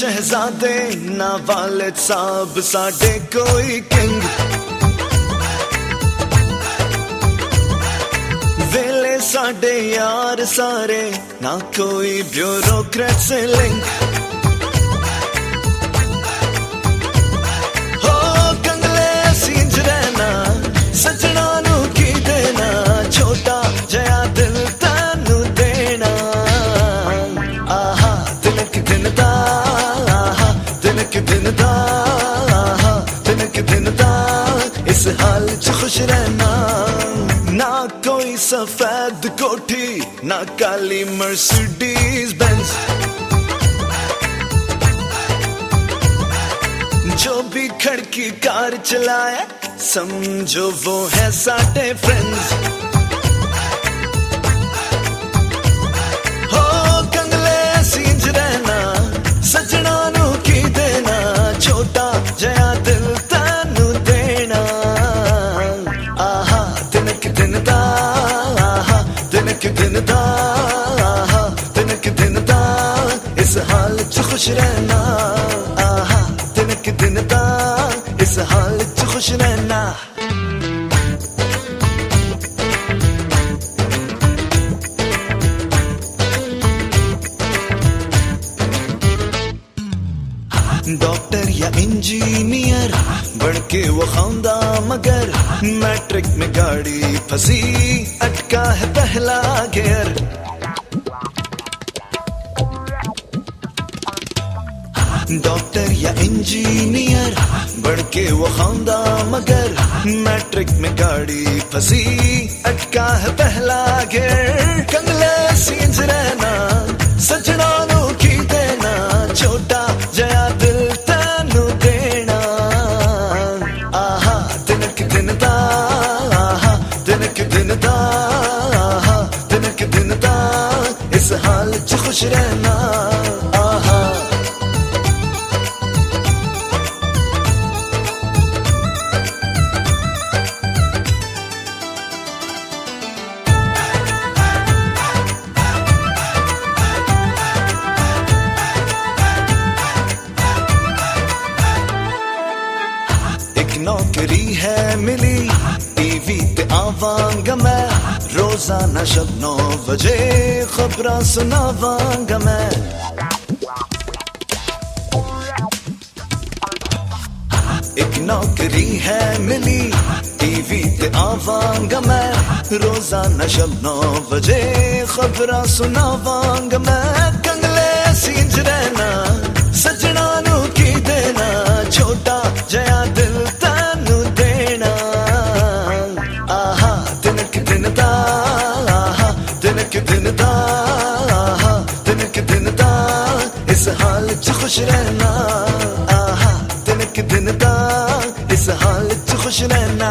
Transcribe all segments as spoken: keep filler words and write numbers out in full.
शहजादे ना वालिद साहब साडे कोई किंग। वेले साडे यार सारे ना कोई ब्यूरोक्रेट से लिंक। हो कंगले सींज रहना सजना नू की देना, छोटा जया दिल तैनू देना। आहा तिनक दिन दा, आहा तिनक दिन दा, आहा तिनक दिन दा, इस हाल च खुश रहना। ना कोई सफेद कोठी ना काली मर्सिडीज बेंज, जो भी खड़की कार चलाए समझो वो है साडे फ्रेंड्स। हो कंगले सींज रहना सजना नू की देना, छोटा जया दिल तैनू देना। आहा तिनक दिन दा, आहा तिनक दिन दा, आहा तिनक दिन दा, इस हाल च खुश रहना। आहा तिनक दिन दा, इस हाल च खुश रहना। डॉक्टर या इंजीनियर बन के वो खाउंदा, मगर मैट्रिक में गाड़ी फंसी अटका है पहला गियर। डॉक्टर या इंजीनियर बन के वो खाउंदा, मगर मैट्रिक में गाड़ी फंसी अटका है पहला गियर। कंगले सींज रहना सजना नू की देना, छोटा जया दिल तैनू देना। आहा तिनक दिन दा, आहा तिनक दिन दा, आहा तिनक दिन दा, इस हाल च खुश रहना। आहा नौकरी है मिली टीवी ते आवांगा मैं, रोजाना शब नौ बजे खबरां सुनावांगा मैं। एक नौकरी है मिली टीवी ते आवांगा मैं, रोजाना शब नौ बजे खबरां सुनावांगा मैं। कंगले सींज रहना सजना नू की देना, छोटा जया दिल तैनू देना। आहा तिनक दिन दा, आहा तिनक दिन दा, आहा तिनक दिन दा, इस हाल च खुश रहना। आहा तिनक दिन दा, इस हाल च खुश रहना।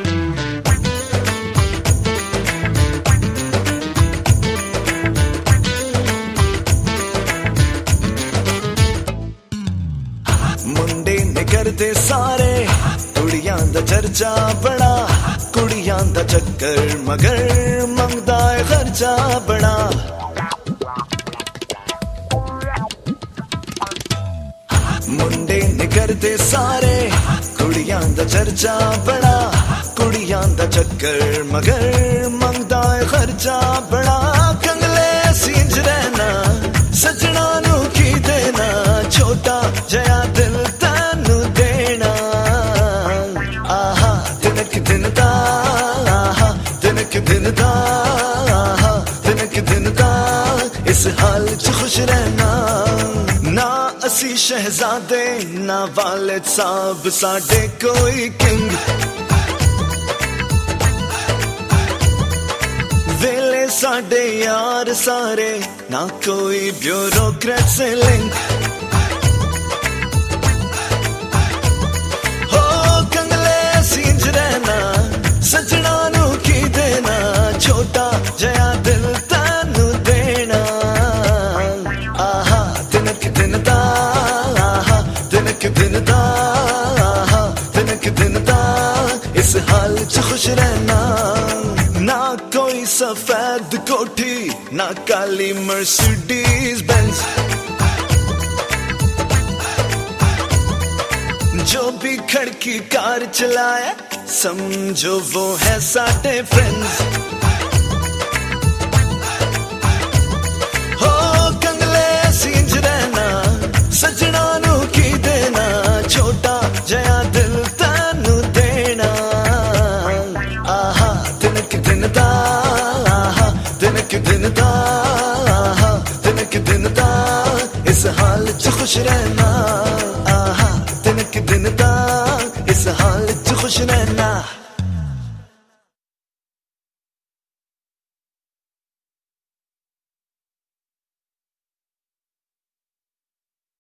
मुंडे ने करदे सारे कुड़ियां दा चर्चा बड़ा, कुड़ियां दा चक्कर मगर मंगदा है खर्चा बड़ा। मुंडे ने करदे सारे कुड़ियां दा चर्चा बड़ा, कुड़ियां दा चक्कर मगर मंगदा है खर्चा बड़ा। कंगले सींज रहना सजना नू की देना, छोटा जया दिल तैनू देना। आहा तिनक दिन दा, आहा तिनक दिन दा, आहा तिनक दिन दा, इस हाल च खुश रहना। ना असी शहजादे ना वालिद साहब साडे कोई किंग। वेले साडे यार सारे ना कोई ब्यूरोक्रेट से लिंक। हो कंगले सींज रहना सजना नू की देना, छोटा जया दिल तैनू देना। आहा तिनक दिन दा, आहा तिनक दिन दा, आहा तिनक दिन दा, इस हाल च खुश रहना। ना कोई सफेद कोठी ना काली मर्सिडीज बेंज, जो भी खड़की कार चलाए समझो वो है साडे फ्रेंड्स।